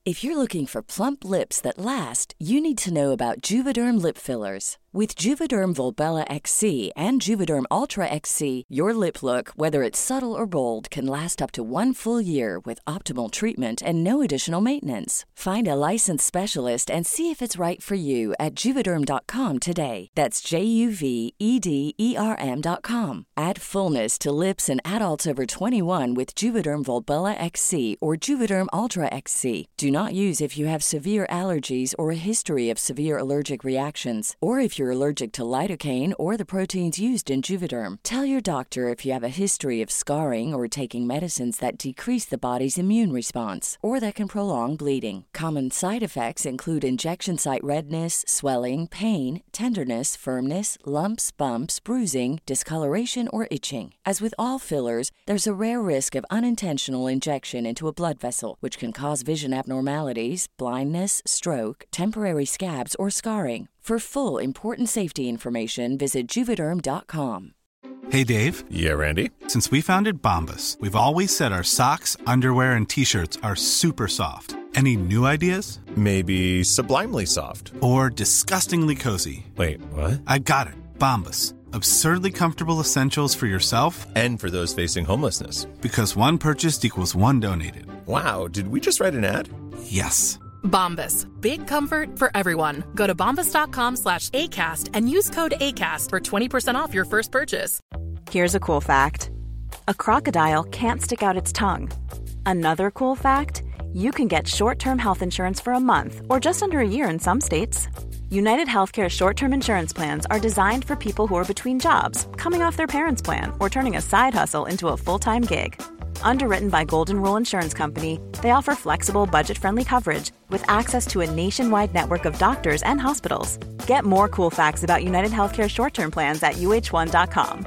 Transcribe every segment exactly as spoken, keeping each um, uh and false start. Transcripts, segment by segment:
If you're looking for plump lips that last, you need to know about Juvederm lip fillers. With Juvederm Volbella X C and Juvederm Ultra X C, your lip look, whether it's subtle or bold, can last up to one full year with optimal treatment and no additional maintenance. Find a licensed specialist and see if it's right for you at Juvederm dot com today. That's J U V E D E R M dot com. Add fullness to lips in adults over twenty-one with Juvederm Volbella X C or Juvederm Ultra X C. Do not use if you have severe allergies or a history of severe allergic reactions, or if you're allergic to lidocaine or the proteins used in Juvederm. Tell your doctor if you have a history of scarring or taking medicines that decrease the body's immune response or that can prolong bleeding. Common side effects include injection site redness, swelling, pain, tenderness, firmness, lumps, bumps, bruising, discoloration, or itching. As with all fillers, there's a rare risk of unintentional injection into a blood vessel, which can cause vision abnormalities, blindness, stroke, temporary scabs, or scarring. For full, important safety information, visit Juvederm dot com. Hey, Dave. Yeah, Randy. Since we founded Bombas, we've always said our socks, underwear, and T-shirts are super soft. Any new ideas? Maybe sublimely soft. Or disgustingly cozy. Wait, what? I got it. Bombas. Absurdly comfortable essentials for yourself and for those facing homelessness. Because one purchased equals one donated. Wow, did we just write an ad? Yes. Bombas. Big comfort for everyone. Go to bombas dot com slash ACAST and use code ACAST for twenty percent off your first purchase. Here's a cool fact. A crocodile can't stick out its tongue. Another cool fact, you can get short-term health insurance for a month or just under a year in some states. United Healthcare short-term insurance plans are designed for people who are between jobs, coming off their parents' plan, or turning a side hustle into a full-time gig. Underwritten by Golden Rule Insurance Company, they offer flexible, budget-friendly coverage with access to a nationwide network of doctors and hospitals. Get more cool facts about United Healthcare short-term plans at U H one dot com.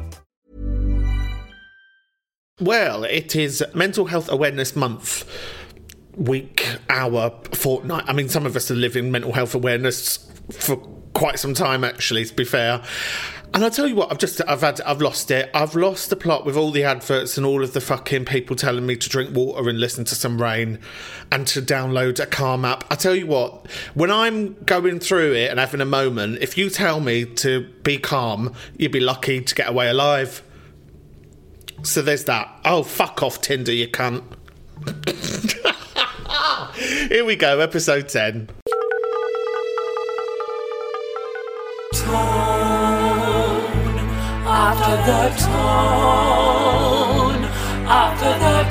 Well, it is Mental Health Awareness Month. Week, hour, fortnight. I mean, some of us are living mental health awareness for quite some time, actually, to be fair. And I'll tell you what, I've just, I've had, I've lost it. I've lost the plot with all the adverts and all of the fucking people telling me to drink water and listen to some rain and to download a Calm app. I tell you what, when I'm going through it and having a moment, if you tell me to be calm, you'd be lucky to get away alive. So there's that. Oh, fuck off, Tinder, you cunt. Here we go, episode ten. Tone after the tone, after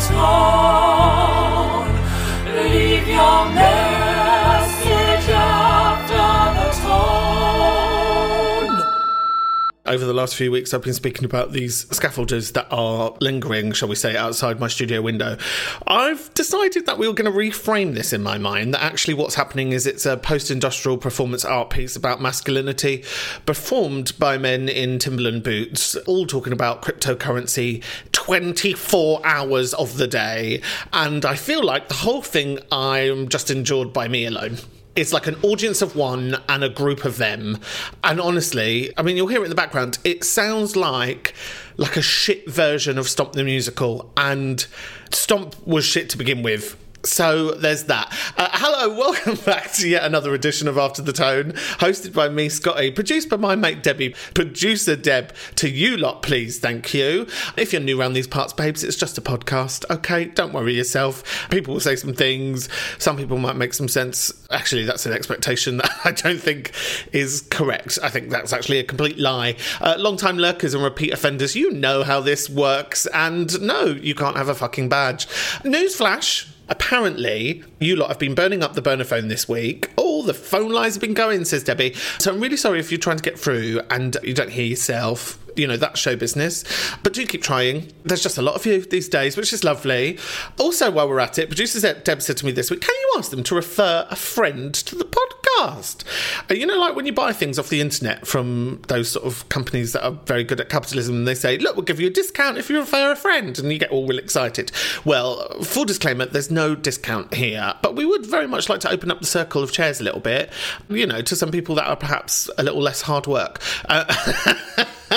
the tone, leave your message after the tone. Over the last few weeks, I've been speaking about these scaffolders that are lingering, shall we say, outside my studio window. I've decided that we were going to reframe this in my mind, that actually what's happening is it's a post-industrial performance art piece about masculinity, performed by men in Timberland boots, all talking about cryptocurrency twenty-four hours of the day. And I feel like the whole thing I'm just endured by me alone. It's like an audience of one and a group of them. And honestly, I mean, you'll hear it in the background. It sounds like like a shit version of Stomp the Musical. And Stomp was shit to begin with. So there's that. Uh, hello, welcome back to yet another edition of After the Tone, hosted by me, Scotty, produced by my mate Debbie, producer Deb. To you lot, please, thank you. If you're new around these parts, babes, it's just a podcast, okay? Don't worry yourself. People will say some things. Some people might make some sense. Actually, that's an expectation that I don't think is correct. I think that's actually a complete lie. Uh, long-time lurkers and repeat offenders, you know how this works. And no, you can't have a fucking badge. Newsflash. Apparently, you lot have been burning up the burner phone this week. All the phone lines have been going, says Debbie. So I'm really sorry if you're trying to get through and you don't hear yourself. You know, that's show business. But do keep trying. There's just a lot of you these days, which is lovely. Also, while we're at it, producer Deb said to me this week, can you ask them to refer a friend to the podcast? You know, like when you buy things off the internet from those sort of companies that are very good at capitalism, and they say, look, we'll give you a discount if you refer a friend, and you get all real excited. Well, full disclaimer, there's no discount here, but we would very much like to open up the circle of chairs a little bit, you know, to some people that are perhaps a little less hard work. Uh,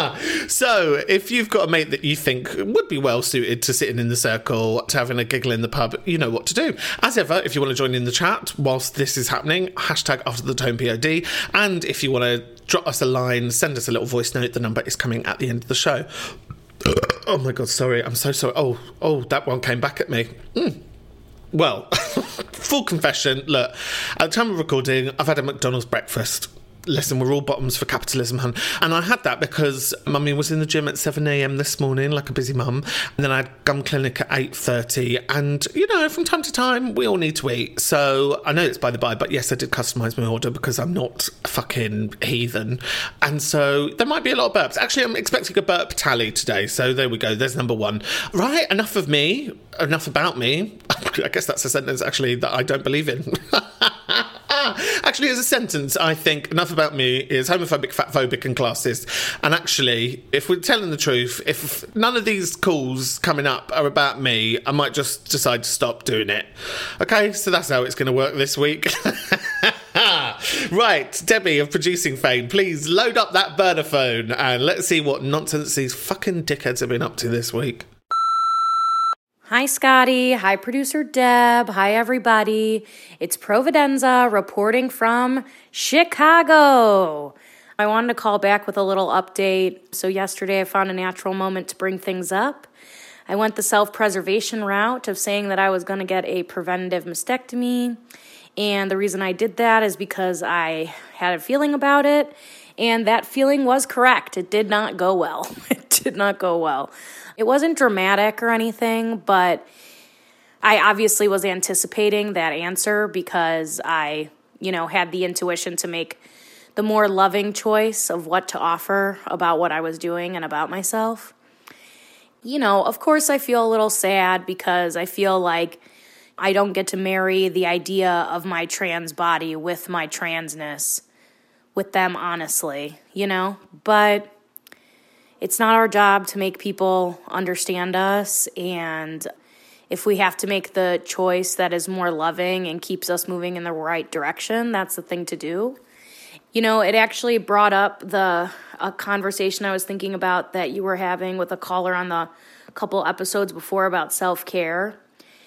So, if you've got a mate that you think would be well suited to sitting in the circle, to having a giggle in the pub, you know what to do. As ever, if you want to join in the chat whilst this is happening, hashtag after the tone P O D. And if you want to drop us a line, send us a little voice note, the number is coming at the end of the show. Oh my God, sorry. I'm so sorry. Oh, oh, that one came back at me. Mm. Well, full confession, look, at the time of recording, I've had a McDonald's breakfast. Listen, we're all bottoms for capitalism, hun. And I had that because Mummy was in the gym at seven a.m. this morning, like a busy mum. And then I had gum clinic at eight thirty. And, you know, from time to time, we all need to eat. So I know it's by the by, but yes, I did customise my order because I'm not a fucking heathen. And so there might be a lot of burps. Actually, I'm expecting a burp tally today. So there we go. There's number one. Right, enough of me. Enough about me. I guess that's a sentence, actually, that I don't believe in. Actually, as a sentence, I think enough about me is homophobic, fatphobic and classist. And actually, if we're telling the truth, if none of these calls coming up are about me, I might just decide to stop doing it. Okay, so that's how it's going to work this week. Right, Debbie of producing fame, please load up that burner phone and let's see what nonsense these fucking dickheads have been up to this week. Hi, Scotty. Hi, producer Deb. Hi, everybody. It's Providenza reporting from Chicago. I wanted to call back with a little update. So yesterday I found a natural moment to bring things up. I went the self-preservation route of saying that I was going to get a preventative mastectomy. And the reason I did that is because I had a feeling about it. And that feeling was correct. It did not go well. It did not go well. It wasn't dramatic or anything, but I obviously was anticipating that answer because I, you know, had the intuition to make the more loving choice of what to offer about what I was doing and about myself. You know, of course I feel a little sad because I feel like I don't get to marry the idea of my trans body with my transness with them honestly, you know, but it's not our job to make people understand us, and if we have to make the choice that is more loving and keeps us moving in the right direction, that's the thing to do. You know, it actually brought up the a conversation I was thinking about that you were having with a caller on the couple episodes before about self-care.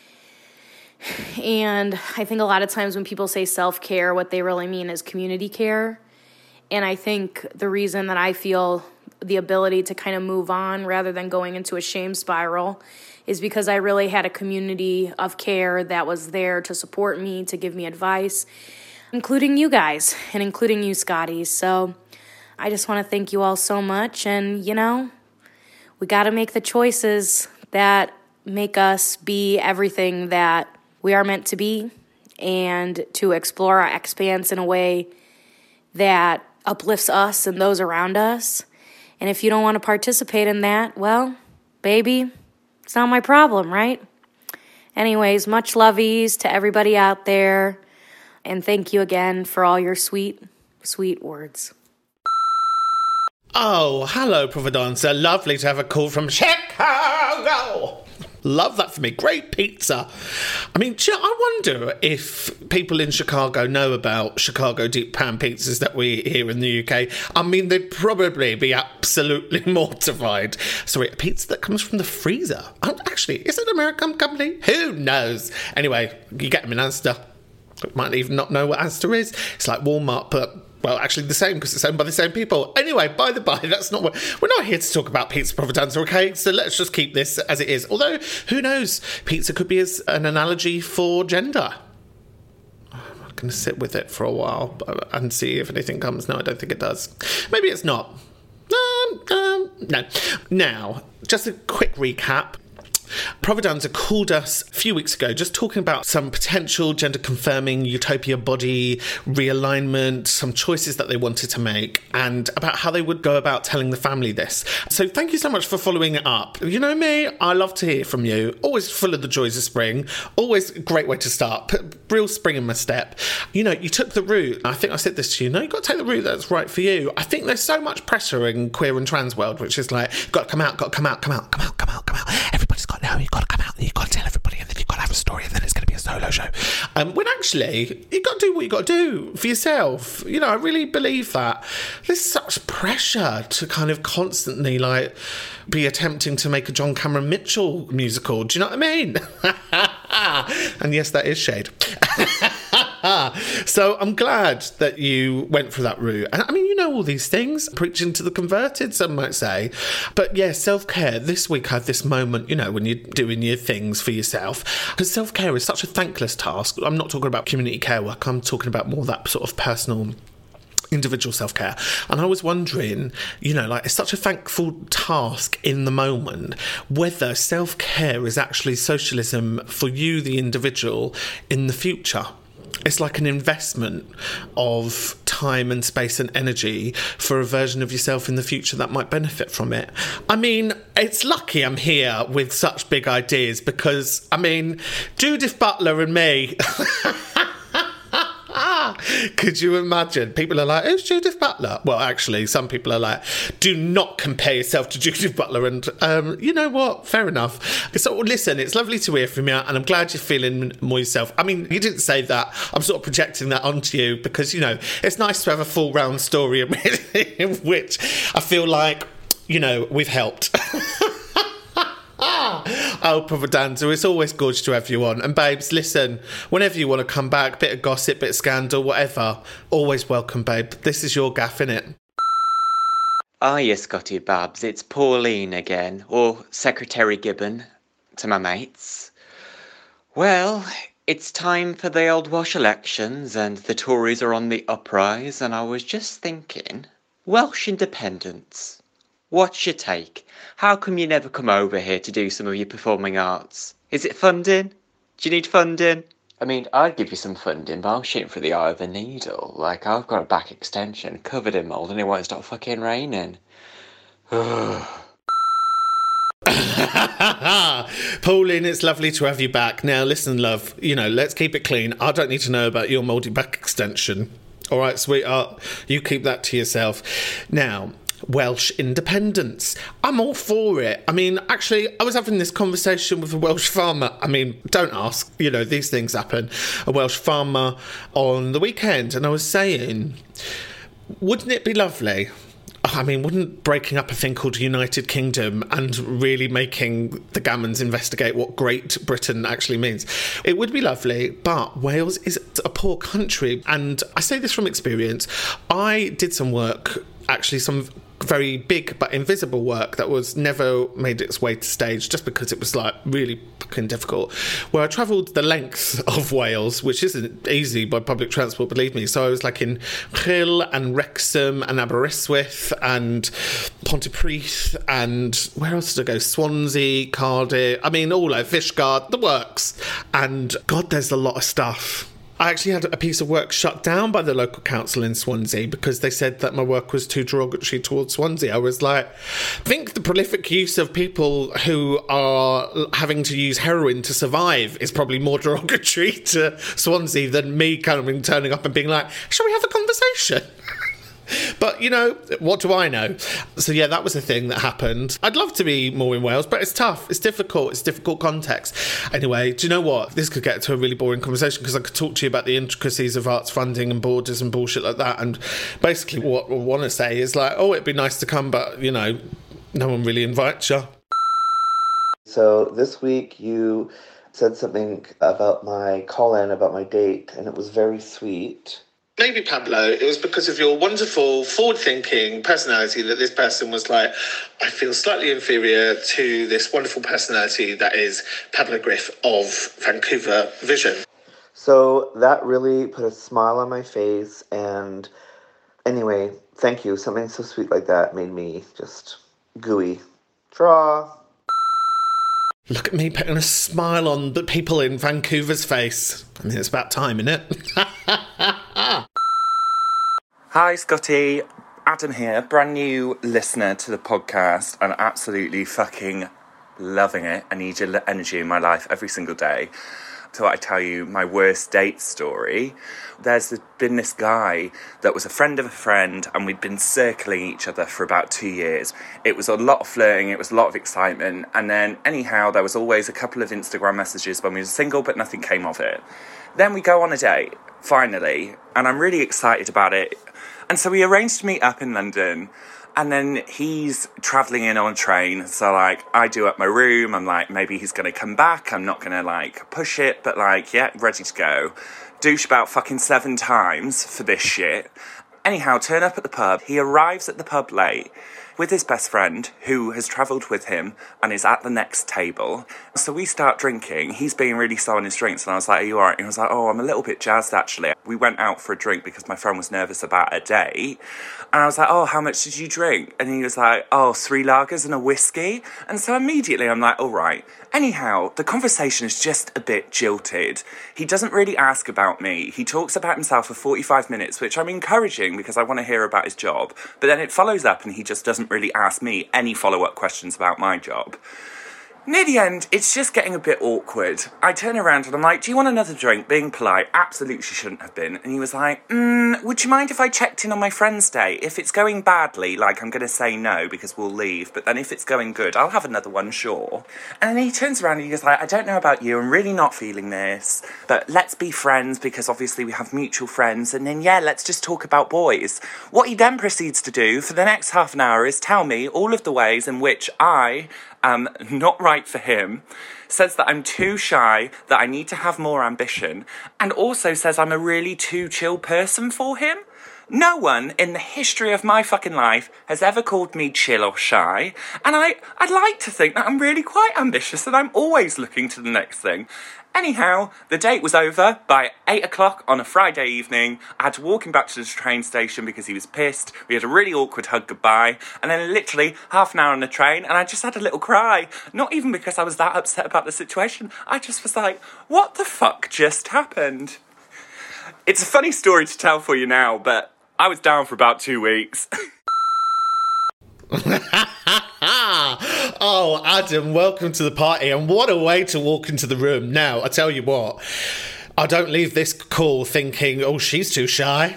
And I think a lot of times when people say self-care, what they really mean is community care. And I think the reason that I feel the ability to kind of move on rather than going into a shame spiral is because I really had a community of care that was there to support me, to give me advice, including you guys and including you, Scotty. So I just want to thank you all so much. And, you know, we got to make the choices that make us be everything that we are meant to be and to explore our expanse in a way that uplifts us and those around us. And if you don't want to participate in that, well, baby, it's not my problem, right? Anyways, much lovies to everybody out there. And thank you again for all your sweet, sweet words. Oh, hello, Providenza. Lovely to have a call from Chicago. Love that for me. Great pizza. I mean, I wonder if people in Chicago know about Chicago deep pan pizzas that we here in the U K. I mean, they'd probably be absolutely mortified. Sorry, a pizza that comes from the freezer. Actually, is it an American company? Who knows? Anyway, you get them in Asda. Might even not know what Asda is. It's like Walmart, but... well, actually the same because it's owned by the same people. Anyway, by the by, that's not what... we're not here to talk about pizza, Providenza, okay? So let's just keep this as it is. Although, who knows? Pizza could be as an analogy for gender. I'm going to sit with it for a while and see if anything comes. No, I don't think it does. Maybe it's not. Um, um, no. Now, just a quick recap. Providenza called us a few weeks ago just talking about some potential gender-confirming utopia body realignment, some choices that they wanted to make, and about how they would go about telling the family this. So thank you so much for following it up. You know me, I love to hear from you. Always full of the joys of spring. Always a great way to start. Put real spring in my step. You know, you took the route, I think I said this to you, no, you've got to take the route that's right for you. I think there's so much pressure in queer and trans world, which is like, got to come out, got to come out, come out, come out, come out, come out. Everybody's got now, you've got to come out, and you've got to tell everybody, and then you've got to have a story, and then it's going to be a solo show. Um, when actually, you've got got to do what you got to do for yourself. You know, I really believe that. There's such pressure to kind of constantly, like, be attempting to make a John Cameron Mitchell musical. Do you know what I mean? And yes, that is shade. So I'm glad that you went for that route. And I mean, you know all these things, preaching to the converted, some might say. But yeah, self-care. This week I had this moment, you know, when you're doing your things for yourself. Because self-care is such a thankless task. I'm not talking about community care work. I'm talking about more that sort of personal, individual self-care. And I was wondering, you know, like, it's such a thankful task in the moment, whether self-care is actually socialism for you, the individual, in the future. It's like an investment of time and space and energy for a version of yourself in the future that might benefit from it. I mean, it's lucky I'm here with such big ideas because, I mean, Judith Butler and me... Could you imagine? People are like, who's Judith Butler? Well, actually, some people are like, do not compare yourself to Judith Butler. And um, you know what? Fair enough. So, listen, it's lovely to hear from you, and I'm glad you're feeling more yourself. I mean, you didn't say that. I'm sort of projecting that onto you because, you know, it's nice to have a full round story in which I feel like, you know, we've helped. Oh, Providenza, it's always gorgeous to have you on. And babes, listen, whenever you want to come back, bit of gossip, bit of scandal, whatever, always welcome, babe. This is your gaff, innit? Ah, yes, Scotty Babs, it's Pauline again, or Secretary Gibbon, to my mates. Well, it's time for the old Welsh elections, and the Tories are on the uprise, and I was just thinking, Welsh independence. What's your take? How come you never come over here to do some of your performing arts? Is it funding? Do you need funding? I mean, I'd give you some funding, but I'm shooting for the eye of a needle. Like, I've got a back extension covered in mould and it won't stop fucking raining. Pauline, it's lovely to have you back. Now, listen, love, you know, let's keep it clean. I don't need to know about your mouldy back extension. All right, sweetheart, you keep that to yourself. Now... Welsh independence. I'm all for it. I mean, actually, I was having this conversation with a Welsh farmer. I mean, don't ask. You know, these things happen. A Welsh farmer on the weekend. And I was saying, wouldn't it be lovely? I mean, wouldn't breaking up a thing called United Kingdom and really making the gammons investigate what Great Britain actually means? It would be lovely, but Wales is a poor country. And I say this from experience. I did some work, actually some very big but invisible work that was never made its way to stage just because it was like really fucking difficult, where I travelled the length of Wales, which isn't easy by public transport, believe me. So I was like in Rhyl and Wrexham and Aberystwyth and Pontypridd and where else did I go? Swansea, Cardiff, I mean all over, Fishguard, the works. And God, there's a lot of stuff. I actually had a piece of work shut down by the local council in Swansea because they said that my work was too derogatory towards Swansea. I was like, I think the prolific use of people who are having to use heroin to survive is probably more derogatory to Swansea than me kind of turning up and being like, shall we have a conversation? But, you know, what do I know? So, yeah, that was a thing that happened. I'd love to be more in Wales, but it's tough. It's difficult. It's difficult context. Anyway, do you know what? This could get to a really boring conversation because I could talk to you about the intricacies of arts funding and borders and bullshit like that. And basically what I want to say is like, oh, it'd be nice to come, but, you know, no one really invites you. So this week you said something about my call-in, about my date, and it was very sweet. Maybe, Pablo, it was because of your wonderful, forward-thinking personality that this person was like, I feel slightly inferior to this wonderful personality that is Pablo Griff of Vancouver Vision. So that really put a smile on my face, and anyway, thank you. Something so sweet like that made me just gooey. Draw. Look at me putting a smile on the people in Vancouver's face. I mean, it's about time, isn't it? Hi, Scotty. Adam here, brand new listener to the podcast and absolutely fucking loving it. I need your energy in my life every single day. So I tell you my worst date story. There's been this guy that was a friend of a friend and we'd been circling each other for about two years. It was a lot of flirting, it was a lot of excitement, and then anyhow there was always a couple of Instagram messages when we were single, but nothing came of it. Then we go on a date finally, and I'm really excited about it. And so we arranged to meet up in London, and then he's travelling in on a train, so, like, I do up my room, I'm like, maybe he's going to come back, I'm not going to, like, push it, but, like, yeah, ready to go. Douche about fucking seven times for this shit. Anyhow, turn up at the pub, he arrives at the pub late, with his best friend, who has travelled with him and is at the next table. So we start drinking. He's being really slow on his drinks, and I was like, are you alright? And he was like, oh, I'm a little bit jazzed, actually. We went out for a drink because my friend was nervous about a date. And I was like, oh, how much did you drink? And he was like, oh, three lagers and a whiskey. And so immediately I'm like, all right. Anyhow, the conversation is just a bit jilted. He doesn't really ask about me. He talks about himself for forty-five minutes, which I'm encouraging because I want to hear about his job. But then it follows up and he just doesn't really ask me any follow-up questions about my job. Near the end, it's just getting a bit awkward. I turn around and I'm like, do you want another drink? Being polite, absolutely shouldn't have been. And he was like, mm, would you mind if I checked in on my friend's day? If it's going badly, like, I'm going to say no because we'll leave. But then if it's going good, I'll have another one, sure. And then he turns around and he goes like, I don't know about you, I'm really not feeling this. But let's be friends because obviously we have mutual friends. And then, yeah, let's just talk about boys. What he then proceeds to do for the next half an hour is tell me all of the ways in which I... Um, not right for him, says that I'm too shy, that I need to have more ambition, and also says I'm a really too chill person for him. No one in the history of my fucking life has ever called me chill or shy, and I, I'd like to think that I'm really quite ambitious and I'm always looking to the next thing. Anyhow, the date was over by eight o'clock on a Friday evening. I had to walk him back to the train station because he was pissed. We had a really awkward hug goodbye. And then literally half an hour on the train and I just had a little cry. Not even because I was that upset about the situation. I just was like, what the fuck just happened? It's a funny story to tell for you now, but I was down for about two weeks. Oh, Adam, welcome to the party, and what a way to walk into the room. Now, I tell you what, I don't leave this call thinking, oh, she's too shy.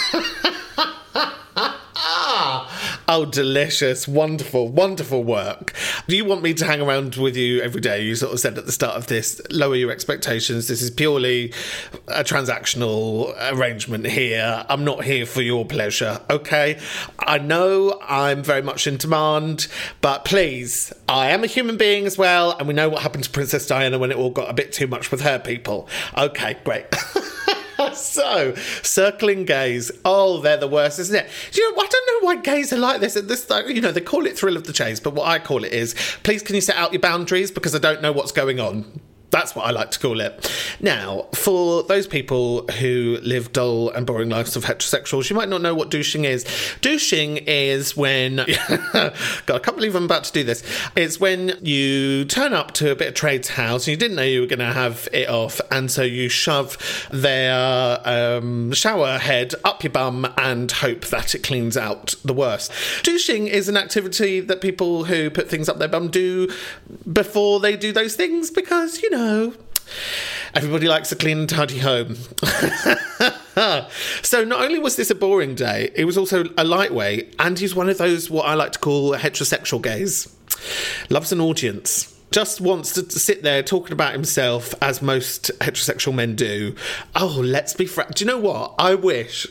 Oh, delicious, wonderful, wonderful work. Do you want me to hang around with you every day? You sort of said at the start of this, lower your expectations. This is purely a transactional arrangement here. I'm not here for your pleasure, okay? I know I'm very much in demand, but please, I am a human being as well, and we know what happened to Princess Diana when it all got a bit too much with her people. Okay, great. So, circling gays. Oh, they're the worst, isn't it? Do you know, I don't know why gays are like this. This, you know, they call it thrill of the chase, but what I call it is, please can you set out your boundaries because I don't know what's going on. That's what I like to call it. Now, for those people who live dull and boring lives of heterosexuals, you might not know what douching is. Douching is when... God, I can't believe I'm about to do this. It's when you turn up to a bit of trade's house and you didn't know you were going to have it off, and so you shove their um, shower head up your bum and hope that it cleans out the worst. Douching is an activity that people who put things up their bum do before they do those things because, you know, everybody likes a clean and tidy home. So not only was this a boring day, it was also a lightweight, and he's one of those what I like to call heterosexual gays. Loves an audience. Just wants to sit there talking about himself as most heterosexual men do. Oh, let's be frank. Do you know what? I wish...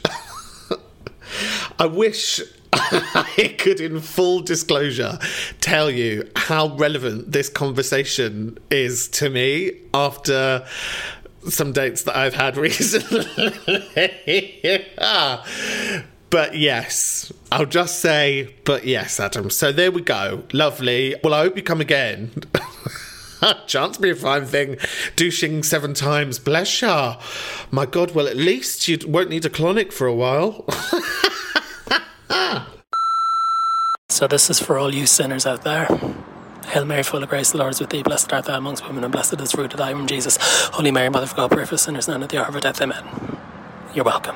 I wish... I could, in full disclosure, tell you how relevant this conversation is to me after some dates that I've had recently. But yes, I'll just say, but yes, Adam. So there we go. Lovely. Well, I hope you come again. Chance be a fine thing. Douching seven times. Bless ya. My God, well, at least you won't need a clonic for a while. So this is for all you sinners out there. Hail Mary, full of grace, the Lord is with thee. Blessed art thou amongst women, and blessed is the fruit of thy womb, Jesus. Holy Mary, Mother of God, pray for us sinners now and at the hour of our death. Amen. You're welcome.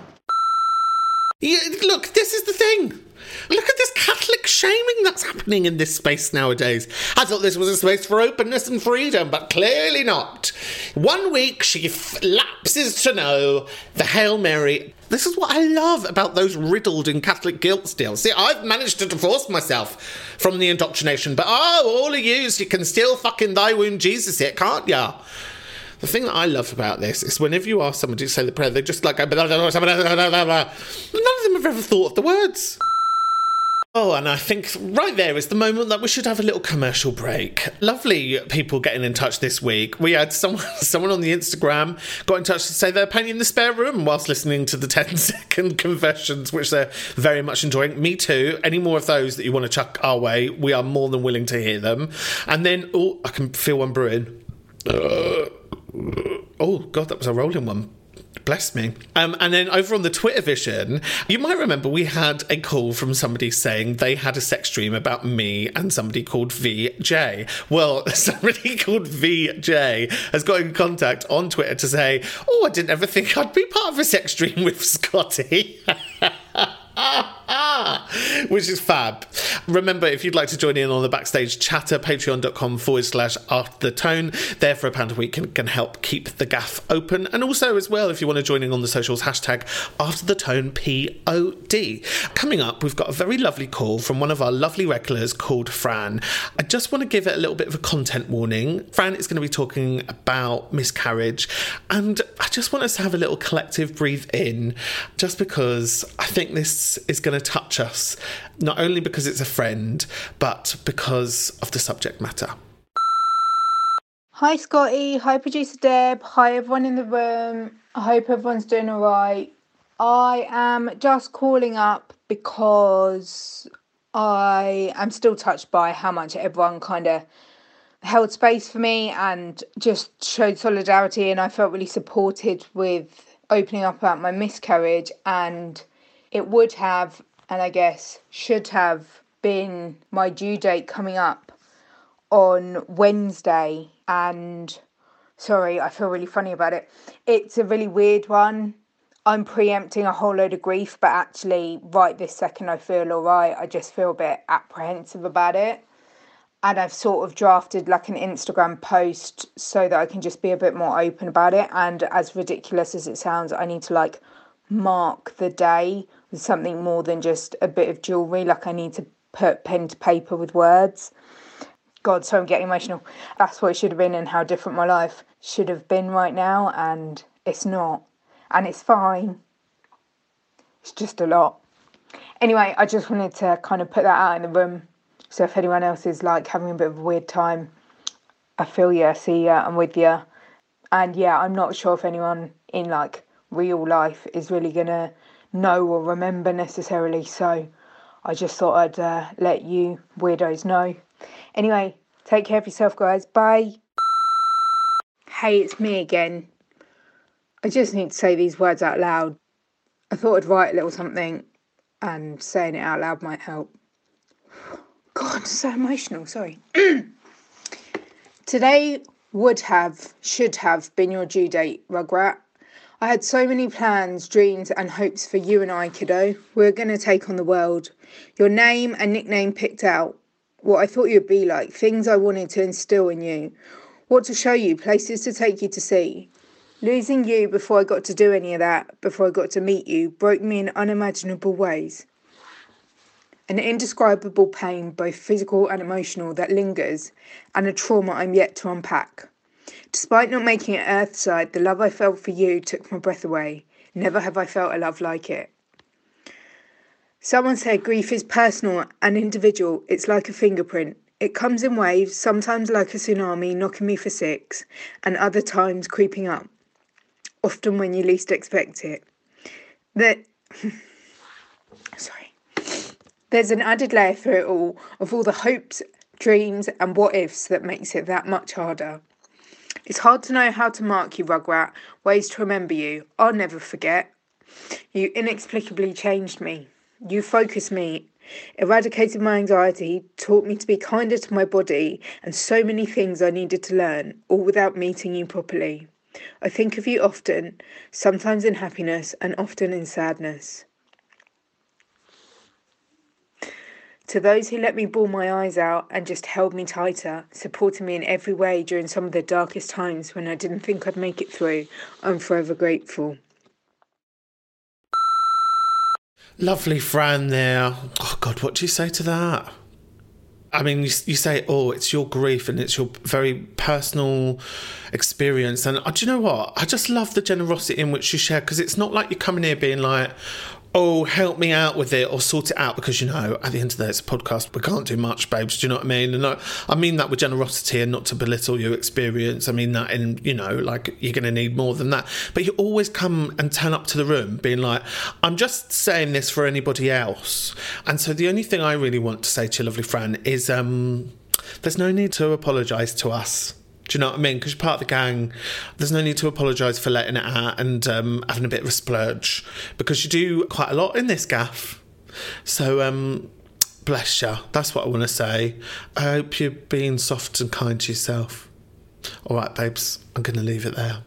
Yeah, look, this is the thing. Look at this Catholic shaming that's happening in this space nowadays. I thought this was a space for openness and freedom, but clearly not. One week she f- lapses to know the Hail Mary. This is what I love about those riddled in Catholic guilt still. See, I've managed to divorce myself from the indoctrination, but oh, all of yous, you can still fucking thy wound Jesus it, can't ya? The thing that I love about this is whenever you ask somebody to say the prayer, they're just like, blah, blah, blah, blah, blah, blah, blah. None of them have ever thought of the words. Oh, and I think right there is the moment that we should have a little commercial break. Lovely people getting in touch this week. We had someone, someone on the Instagram got in touch to say they're painting the spare room whilst listening to the ten second confessions, which they're very much enjoying. Me too. Any more of those that you want to chuck our way, we are more than willing to hear them. And then, oh, I can feel one brewing. Uh, oh, God, that was a rolling one. Bless me. Um, and then over on the Twitter vision, you might remember we had a call from somebody saying they had a sex dream about me and somebody called V J. Well, somebody called V J has got in contact on Twitter to say, oh, I didn't ever think I'd be part of a sex dream with Scotty. Which is fab. Remember, if you'd like to join in on the backstage chatter, patreon.com forward slash after the tone. There for a pound a week can, can help keep the gaff open. And also as well, if you want to join in on the socials, hashtag after the tone P O D. Coming up, we've got a very lovely call from one of our lovely regulars called Fran. I just want to give it a little bit of a content warning. Fran is going to be talking about miscarriage. And I just want us to have a little collective breathe in, just because I think this is going to touch us, not only because it's a friend, but because of the subject matter. Hi Scotty, hi producer Deb, hi everyone in the room. I hope everyone's doing all right. I am just calling up because I am still touched by how much everyone kind of held space for me and just showed solidarity, and I felt really supported with opening up about my miscarriage. And it would have, and I guess should have, been my due date coming up on Wednesday. And sorry, I feel really funny about it. It's a really weird one. I'm preempting a whole load of grief, but actually right this second I feel all right. I just feel a bit apprehensive about it. And I've sort of drafted like an Instagram post so that I can just be a bit more open about it. And as ridiculous as it sounds, I need to like mark the day with something more than just a bit of jewellery. Like I need to put pen to paper with words. God, so I'm getting emotional. That's what it should have been and how different my life should have been right now. And it's not. And it's fine. It's just a lot. Anyway, I just wanted to kind of put that out in the room. So if anyone else is like having a bit of a weird time, I feel ya, see ya, I'm with ya. And yeah, I'm not sure if anyone in like real life is really gonna know or remember necessarily. So I just thought I'd uh, let you weirdos know. Anyway, take care of yourself, guys. Bye. Hey, it's me again. I just need to say these words out loud. I thought I'd write a little something, and saying it out loud might help. God, so emotional, sorry. Today would have, should have been your due date, Rugrat. I had so many plans, dreams and hopes for you and I, kiddo. We're going to take on the world. Your name and nickname picked out. What I thought you'd be like. Things I wanted to instill in you. What to show you. Places to take you to see. Losing you before I got to do any of that, before I got to meet you, broke me in unimaginable ways. An indescribable pain, both physical and emotional, that lingers, and a trauma I'm yet to unpack. Despite not making it earthside, the love I felt for you took my breath away. Never have I felt a love like it. Someone said grief is personal and individual. It's like a fingerprint. It comes in waves, sometimes like a tsunami, knocking me for six, and other times creeping up, often when you least expect it. That... Sorry. There's an added layer through it all of all the hopes, dreams and what-ifs that makes it that much harder. It's hard to know how to mark you, Rugrat, ways to remember you. I'll never forget. You inexplicably changed me. You focused me, eradicated my anxiety, taught me to be kinder to my body, and so many things I needed to learn, all without meeting you properly. I think of you often, sometimes in happiness and often in sadness. To those who let me bawl my eyes out and just held me tighter, supporting me in every way during some of the darkest times when I didn't think I'd make it through, I'm forever grateful. Lovely Fran there. Oh God, what do you say to that? I mean, you, you say, oh, it's your grief and it's your very personal experience. And uh, do you know what? I just love the generosity in which you share, because it's not like you're coming here being like, oh, help me out with it or sort it out, because, you know, at the end of the day, it's a podcast. We can't do much, babes. Do you know what I mean? And I, I mean that with generosity and not to belittle your experience. I mean that in, you know, like you're going to need more than that. But you always come and turn up to the room being like, I'm just saying this for anybody else. And so the only thing I really want to say to your lovely Fran is um, there's no need to apologise to us. Do you know what I mean? Because you're part of the gang. There's no need to apologise for letting it out and um, having a bit of a splurge, because you do quite a lot in this gaff. So, um, bless you. That's what I want to say. I hope you're being soft and kind to yourself. All right, babes, I'm going to leave it there.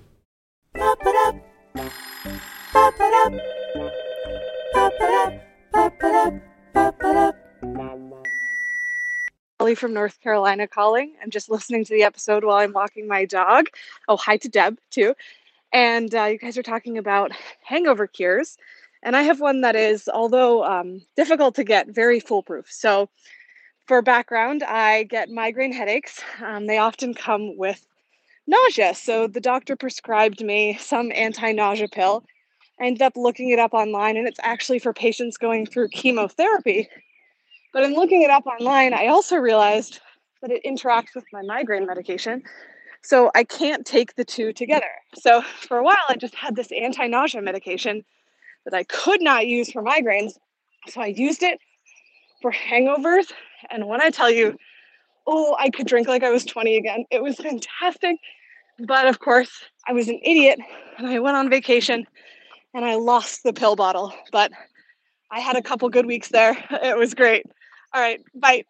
From North Carolina calling. I'm just listening to the episode while I'm walking my dog. Oh, hi to Deb too. And uh, you guys are talking about hangover cures. And I have one that is, although um, difficult to get, very foolproof. So for background, I get migraine headaches. Um, they often come with nausea. So the doctor prescribed me some anti-nausea pill. I ended up looking it up online, and it's actually for patients going through chemotherapy. But in looking it up online, I also realized that it interacts with my migraine medication. So I can't take the two together. So for a while, I just had this anti-nausea medication that I could not use for migraines. So I used it for hangovers. And when I tell you, oh, I could drink like I was twenty again. It was fantastic. But of course, I was an idiot and I went on vacation and I lost the pill bottle. But I had a couple good weeks there. It was great. All right, bye.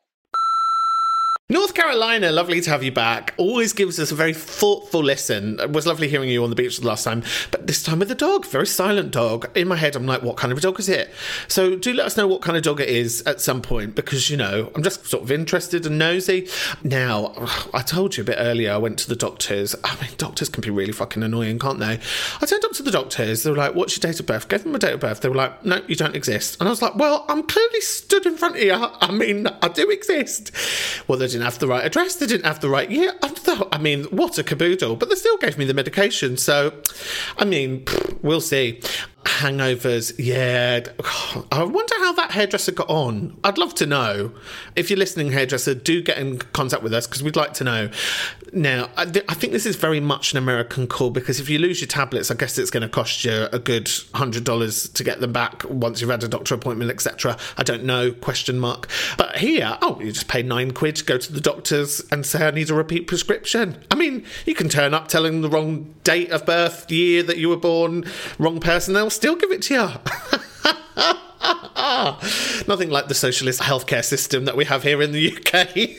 North Carolina, lovely to have you back. Always gives us a very thoughtful listen. It was lovely hearing you on the beach the last time, but this time with a dog, very silent dog. In my head, I'm like, what kind of a dog is it? So do let us know what kind of dog it is at some point, because, you know, I'm just sort of interested and nosy. Now, I told you a bit earlier, I went to the doctors. I mean, doctors can be really fucking annoying, can't they? I turned up to the doctors. They were like, what's your date of birth? Gave them my date of birth. They were like, no, you don't exist. And I was like, well, I'm clearly stood in front of you. I mean, I do exist. Well, they didn't have the right address, they didn't have the right year. I thought, I mean, what a caboodle. But they still gave me the medication, so I mean, we'll see. Hangovers, yeah. I wonder how that hairdresser got on. I'd love to know. If you're listening, hairdresser, do get in contact with us, because we'd like to know. Now, I, th- I think this is very much an American call, because if you lose your tablets, I guess it's going to cost you a good one hundred dollars to get them back once you've had a doctor appointment, et cetera. I don't know, question mark. But here, oh, you just pay nine quid to go to the doctors and say, I need a repeat prescription. I mean, you can turn up telling the wrong date of birth, year that you were born, wrong person, they'll still give it to you. Nothing like the socialist healthcare system that we have here in the U K.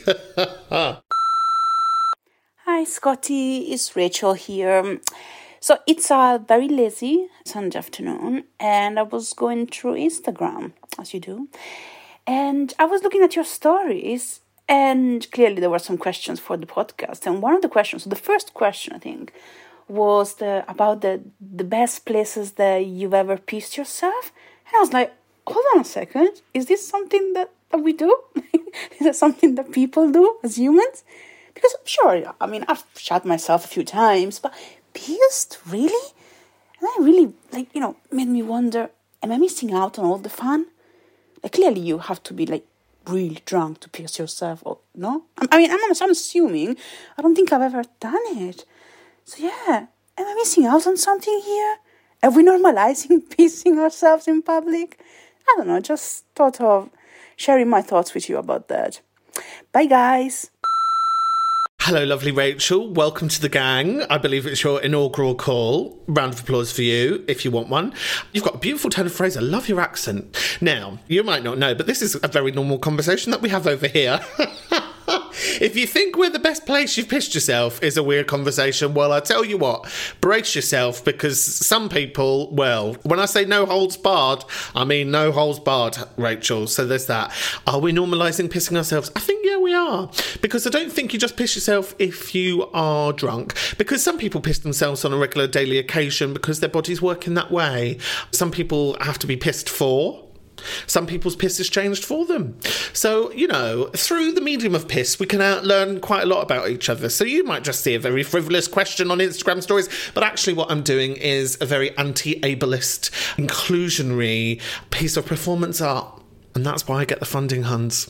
Hi, Scotty. It's Rachel here. So it's a very lazy Sunday afternoon, and I was going through Instagram, as you do, and I was looking at your stories, and clearly there were some questions for the podcast. And one of the questions, the first question, I think, was the about the the best places that you've ever pissed yourself. And I was like, hold on a second, is this something that, that we do? Is it something that people do as humans? Because sure, I mean, I've shot myself a few times, but pissed, really? And that really, like, you know, made me wonder, am I missing out on all the fun? Like, clearly you have to be like really drunk to piss yourself, or no? I mean, I'm, I'm assuming. I don't think I've ever done it. So yeah, am I missing out on something here? Are we normalizing pissing ourselves in public? I don't know, just thought of sharing my thoughts with you about that. Bye, guys. Hello, lovely Rachel. Welcome to the gang. I believe it's your inaugural call. Round of applause for you, if you want one. You've got a beautiful turn of phrase. I love your accent. Now, you might not know, but this is a very normal conversation that we have over here. If you think we're the best place you've pissed yourself is a weird conversation, well, I tell you what, brace yourself, because some people, well, when I say no holds barred, I mean no holds barred, Rachel. So there's that. Are we normalising pissing ourselves? I think, yeah, we are. Because I don't think you just piss yourself if you are drunk. Because some people piss themselves on a regular daily occasion because their body's working that way. Some people have to be pissed for. Some people's piss has changed for them. So, you know, through the medium of piss, we can uh, learn quite a lot about each other. So you might just see a very frivolous question on Instagram stories, but actually what I'm doing is a very anti-ableist, inclusionary piece of performance art. And that's why I get the funding, Huns.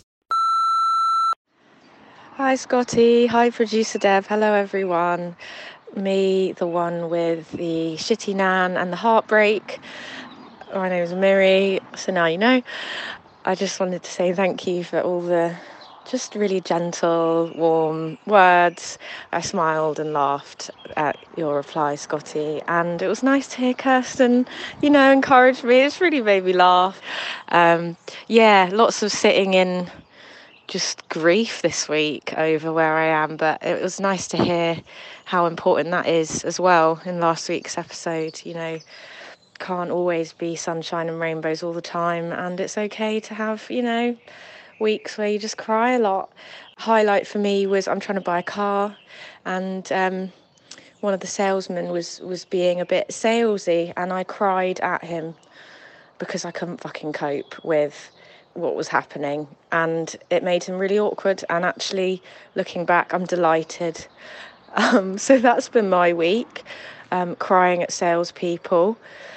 Hi, Scotty. Hi, producer Deb. Hello, everyone. Me, the one with the shitty nan and the heartbreak. My name is Miri, so now you know. I just wanted to say thank you for all the just really gentle, warm words. I smiled and laughed at your reply, Scotty, and it was nice to hear Kirsten, you know, encourage me. It's really made me laugh. Um, yeah, lots of sitting in just grief this week over where I am, but it was nice to hear how important that is as well in last week's episode. You know, can't always be sunshine and rainbows all the time, and it's okay to have, you know, weeks where you just cry a lot. Highlight for me was I'm trying to buy a car, and um, one of the salesmen was was being a bit salesy, and I cried at him because I couldn't fucking cope with what was happening, and it made him really awkward. And actually, looking back, I'm delighted. Um, so that's been my week, um, crying at salespeople.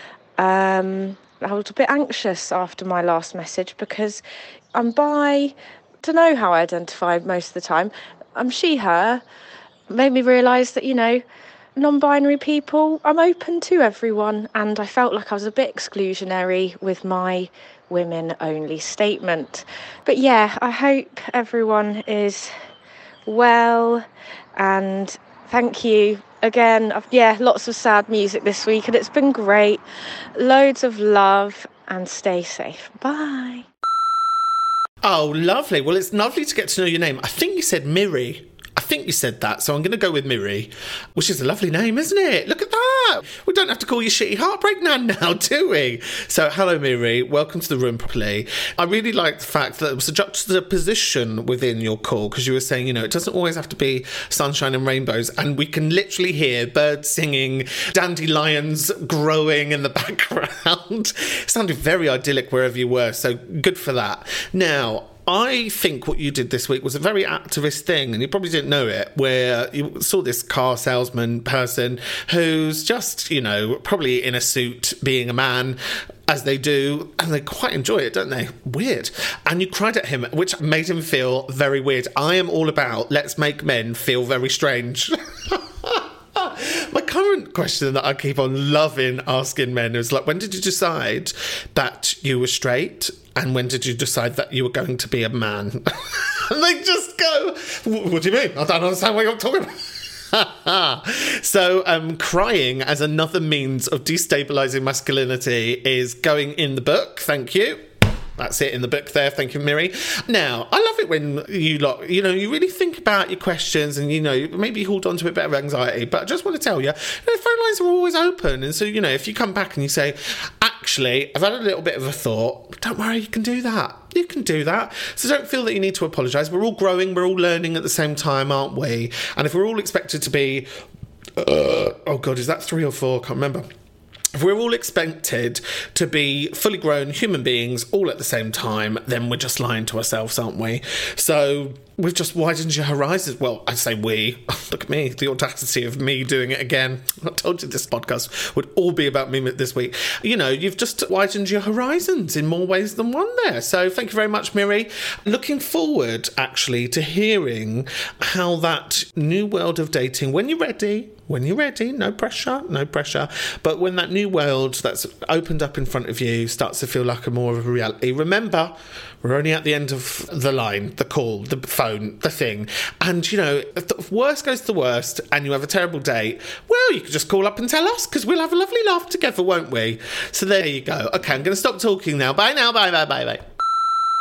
Um, I was a bit anxious after my last message because I'm bi. Don't know how I identify most of the time. I'm she, her. Made me realise that, you know, non-binary people, I'm open to everyone, and I felt like I was a bit exclusionary with my women-only statement. But yeah, I hope everyone is well, and thank you again. I've, yeah, lots of sad music this week, and it's been great. Loads of love, and stay safe. Bye. Oh, lovely. Well, it's lovely to get to know your name. I think you said Miri. I think you said that, so I'm going to go with Miri, which is a lovely name, isn't it? Look at that. We don't have to call you Shitty Heartbreak Nan now, do we? So, hello, Miri. Welcome to the room properly. I really like the fact that it was a juxtaposition within your call, because you were saying, you know, it doesn't always have to be sunshine and rainbows, and we can literally hear birds singing, dandelions growing in the background. It sounded very idyllic wherever you were, so good for that. Now, I think what you did this week was a very activist thing, and you probably didn't know it, where you saw this car salesman person who's just, you know, probably in a suit being a man, as they do, and they quite enjoy it, don't they? Weird. And you cried at him, which made him feel very weird. I am all about let's make men feel very strange. My current question that I keep on loving asking men is like, when did you decide that you were straight? And when did you decide that you were going to be a man? And they just go, what do you mean? I don't understand what you're talking about. So um, crying as another means of destabilising masculinity is going in the book. Thank you. That's it in the book there. Thank you, Miri. Now, I love it when you lot, you know, you really think about your questions and, you know, maybe hold on to a bit of anxiety. But I just want to tell you, you know, phone lines are always open. And so, you know, if you come back and you say, actually, I've had a little bit of a thought, don't worry, you can do that. You can do that. So don't feel that you need to apologise. We're all growing. We're all learning at the same time, aren't we? And if we're all expected to be, uh, oh God, is that three or four? I can't remember. If we're all expected to be fully grown human beings all at the same time, then we're just lying to ourselves, aren't we? So we've just widened your horizons. Well, I say we. Look at me, the audacity of me doing it again. I told you this podcast would all be about me this week. You know, you've just widened your horizons in more ways than one there. So thank you very much, Miri. Looking forward, actually, to hearing how that new world of dating, when you're ready, when you're ready, no pressure, no pressure. But when that new world that's opened up in front of you starts to feel like a more of a reality, remember, we're only at the end of the line, the call, the phone, the thing. And, you know, if the worst goes to the worst and you have a terrible date, well, you can just call up and tell us, because we'll have a lovely laugh together, won't we? So there you go. Okay, I'm going to stop talking now. Bye now. Bye, bye, bye, bye.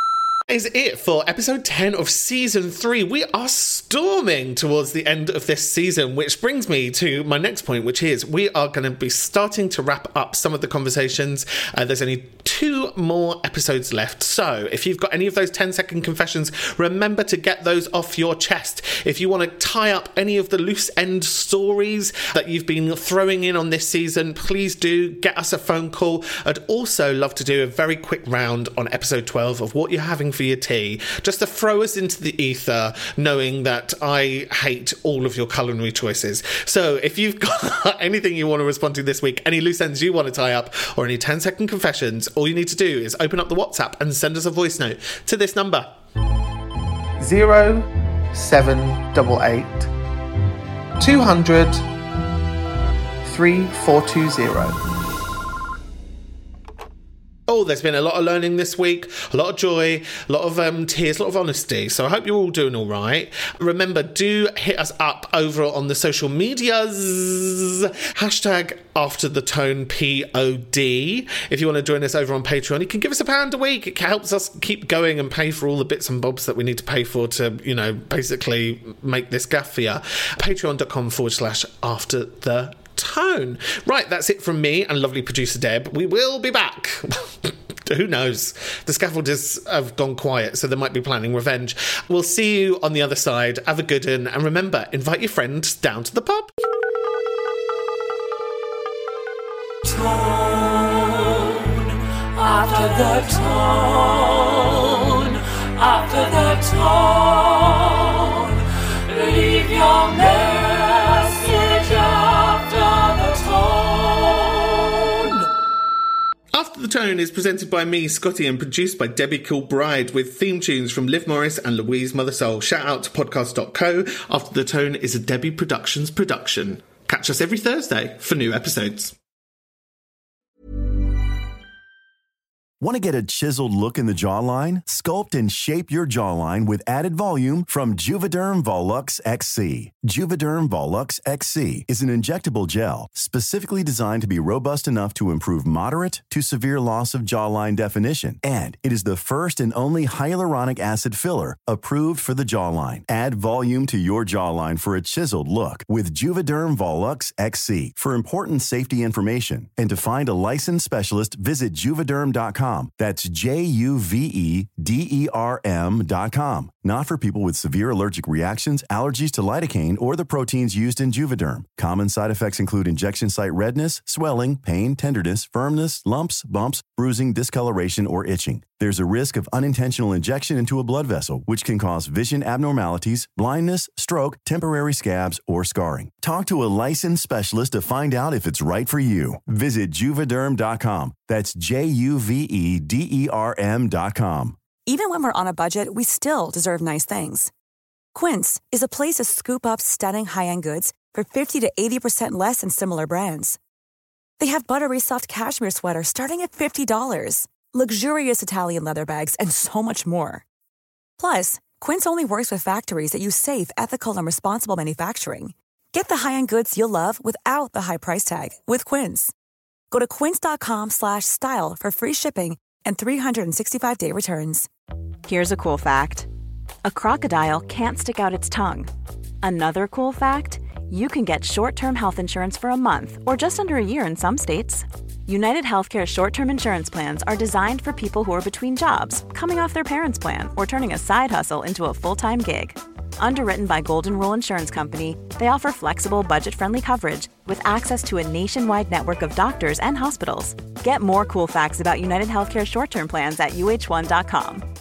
Is it for episode ten of season three. We are storming towards the end of this season, which brings me to my next point, which is we are going to be starting to wrap up some of the conversations. Uh, there's only two more episodes left, so if you've got any of those ten second confessions, remember to get those off your chest. If you want to tie up any of the loose end stories that you've been throwing in on this season, please do get us a phone call. I'd also love to do a very quick round on episode twelve of what you're having for your tea, just to throw us into the ether, knowing that I hate all of your culinary choices. So if you've got anything you want to respond to this week, any loose ends you want to tie up, or any ten second confessions, all you need to do is open up the WhatsApp and send us a voice note to this number. Zero seven double eight two hundred three four two zero. Oh, there's been a lot of learning this week, a lot of joy, a lot of um, tears, a lot of honesty. So I hope you're all doing all right. Remember, do hit us up over on the social medias. Hashtag after the tone P O D. If you want to join us over on Patreon, you can give us a pound a week. It helps us keep going and pay for all the bits and bobs that we need to pay for to, you know, basically make this gaff for you. Patreon.com forward slash after the tone. Right, that's it from me and lovely producer Deb. We will be back. Who knows? The scaffolders have gone quiet, so they might be planning revenge. We'll see you on the other side. Have a good one. And remember, invite your friends down to the pub. Tone after the tone, after the tone, leave your message after the tone. After the Tone is presented by me, Scotty, and produced by Debbie Kilbride, with theme tunes from Liv Morris and Louise Mothersole. Shout out to podcast dot co. After the Tone is a Debbie Productions production. Catch us every Thursday for new episodes. Want to get a chiseled look in the jawline? Sculpt and shape your jawline with added volume from Juvederm Volux X C. Juvederm Volux X C is an injectable gel specifically designed to be robust enough to improve moderate to severe loss of jawline definition. And it is the first and only hyaluronic acid filler approved for the jawline. Add volume to your jawline for a chiseled look with Juvederm Volux X C. For important safety information and to find a licensed specialist, visit juvederm dot com. That's J U V E D E R M dot com. Not for people with severe allergic reactions, allergies to lidocaine, or the proteins used in Juvederm. Common side effects include injection site redness, swelling, pain, tenderness, firmness, lumps, bumps, bruising, discoloration, or itching. There's a risk of unintentional injection into a blood vessel, which can cause vision abnormalities, blindness, stroke, temporary scabs, or scarring. Talk to a licensed specialist to find out if it's right for you. Visit Juvederm dot com. That's J U V E D E R M dot com. Even when we're on a budget, we still deserve nice things. Quince is a place to scoop up stunning high-end goods for fifty to eighty percent less than similar brands. They have buttery soft cashmere sweaters starting at fifty dollars, luxurious Italian leather bags, and so much more. Plus, Quince only works with factories that use safe, ethical, and responsible manufacturing. Get the high-end goods you'll love without the high price tag with Quince. Go to quince.com slash style for free shipping and three sixty-five day returns. Here's a cool fact. A crocodile can't stick out its tongue. Another cool fact, you can get short-term health insurance for a month or just under a year in some states. United Healthcare short-term insurance plans are designed for people who are between jobs, coming off their parents' plan, or turning a side hustle into a full-time gig. Underwritten by Golden Rule Insurance Company, they offer flexible, budget-friendly coverage with access to a nationwide network of doctors and hospitals. Get more cool facts about United Healthcare short-term plans at U H one dot com.